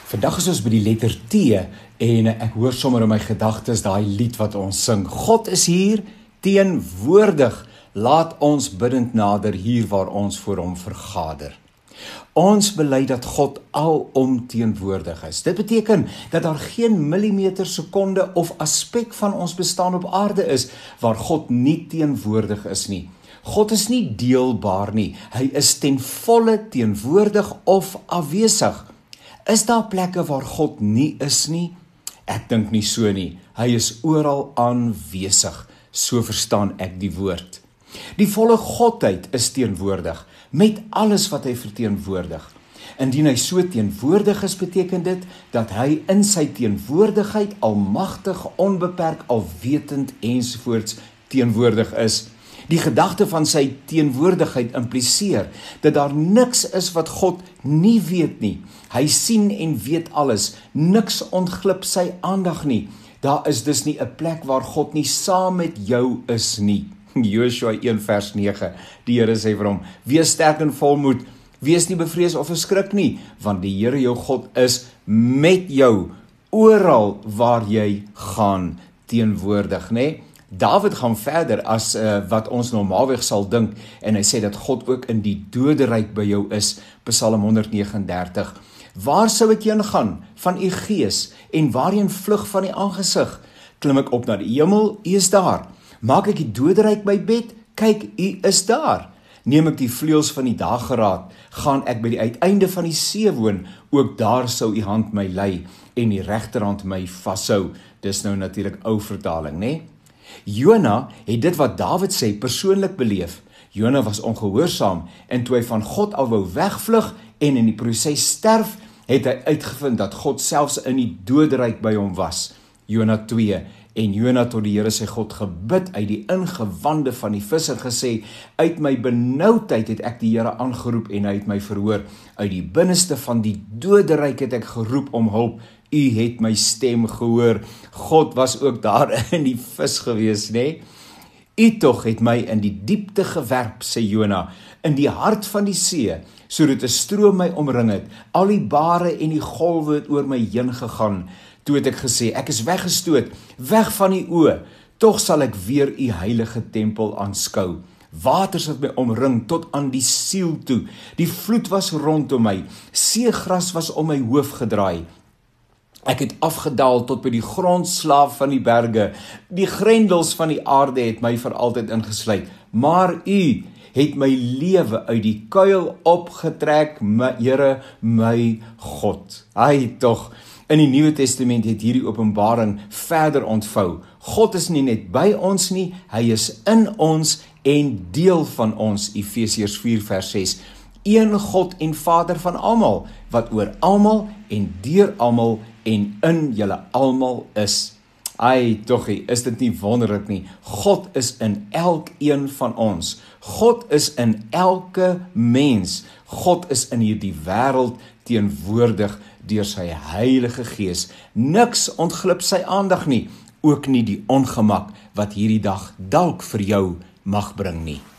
Vandag is ons by die letter T en ek hoor sommer in my gedagtes daai lied wat ons sing. God is hier, teenwoordig, laat ons bidend nader hier waar ons voor hom vergader. Ons bely dat God alom teenwoordig is. Dit beteken dat daar geen millimeter, sekonde of aspek van ons bestaan op aarde is waar God nie teenwoordig is nie. God is nie deelbaar nie, hy is ten volle teenwoordig of afwesig. Is daar plekke waar God nie is nie? Ek dink nie so nie. Hy is oral aanwesig. So verstaan ek die woord. Die volle Godheid is teenwoordig, met alles wat hy verteenwoordig. Indien hy so teenwoordig is, beteken dit dat hy in sy teenwoordigheid almagtig, onbeperk, alwetend ensovoorts teenwoordig is. Die gedagte van sy teenwoordigheid impliseer dat daar niks is wat God nie weet nie. Hy sien en weet alles, niks ontglip sy aandag nie. Daar is dus nie 'n plek waar God nie saam met jou is nie. Joshua 1 vers 9, die Here sê vir hom, wees sterk en volmoed, wees nie bevrees of verskrik nie, want die Here jou God is met jou, oral waar jy gaan, teenwoordig, né? Dawid gaan verder as wat ons normaalweg sal dink, en hy sê dat God ook in die doderyk by jou is, Psalm 139. Waar sou ek heen gaan van u gees, en waarheen vlug van die aangesig? Klim ek op na die hemel, u is daar. Maak ek die doderyk my bed, kyk, u is daar. Neem ek die vleuels van die dageraad, gaan ek by die uiteinde van die see woon, ook daar sou u hand my lei, en die regterhand my vashou. Dis nou natuurlik ou vertaling, né? Jona het dit wat Dawid sê persoonlik beleef. Jona was ongehoorsaam en toe hy van God al wou wegvlug en in die proses sterf, het hy uitgevind dat God selfs in die doderyk by hom was. Jona 2, en Jona tot die Here sy God gebid uit die ingewande van die visser gesê, uit my benoudheid het ek die Here aangeroep en hy het my verhoor. Uit die binneste van die doderyk het ek geroep om hulp. U het my stem gehoor. God was ook daar in die vis gewees, né? U tog het my in die diepte gewerp, sê Jona, in die hart van die see, sodat 'n stroom my omring het. Al die bare en die golwe het oor my heen gegaan. Toe het ek gesê, ek is weggestoot, weg van die oë, tog sal ek weer u heilige tempel aanskou. Waters het my omring tot aan die siel toe. Die vloed was rondom my, seegras was om my hoof gedraai. Ek het afgedaal tot by die grondslaaf van die berge. Die grendels van die aarde het my vir altyd ingesluit. Maar u het my lewe uit die kuil opgetrek, my Here, my God. Hy tog, in die Nuwe Testament het hierdie openbaring verder ontvou. God is nie net by ons nie, hy is in ons en deel van ons, Efesiërs 4 vers 6. Een God en Vader van almal, wat oor almal en deur almal en in julle almal is. Ai, toggie, is dit nie wonderlik nie? God is in elkeen van ons. God is in elke mens. God is in hierdie wêreld teenwoordig deur sy Heilige Gees. Niks ontglip sy aandag nie, ook nie die ongemak wat hierdie dag dalk vir jou mag bring nie.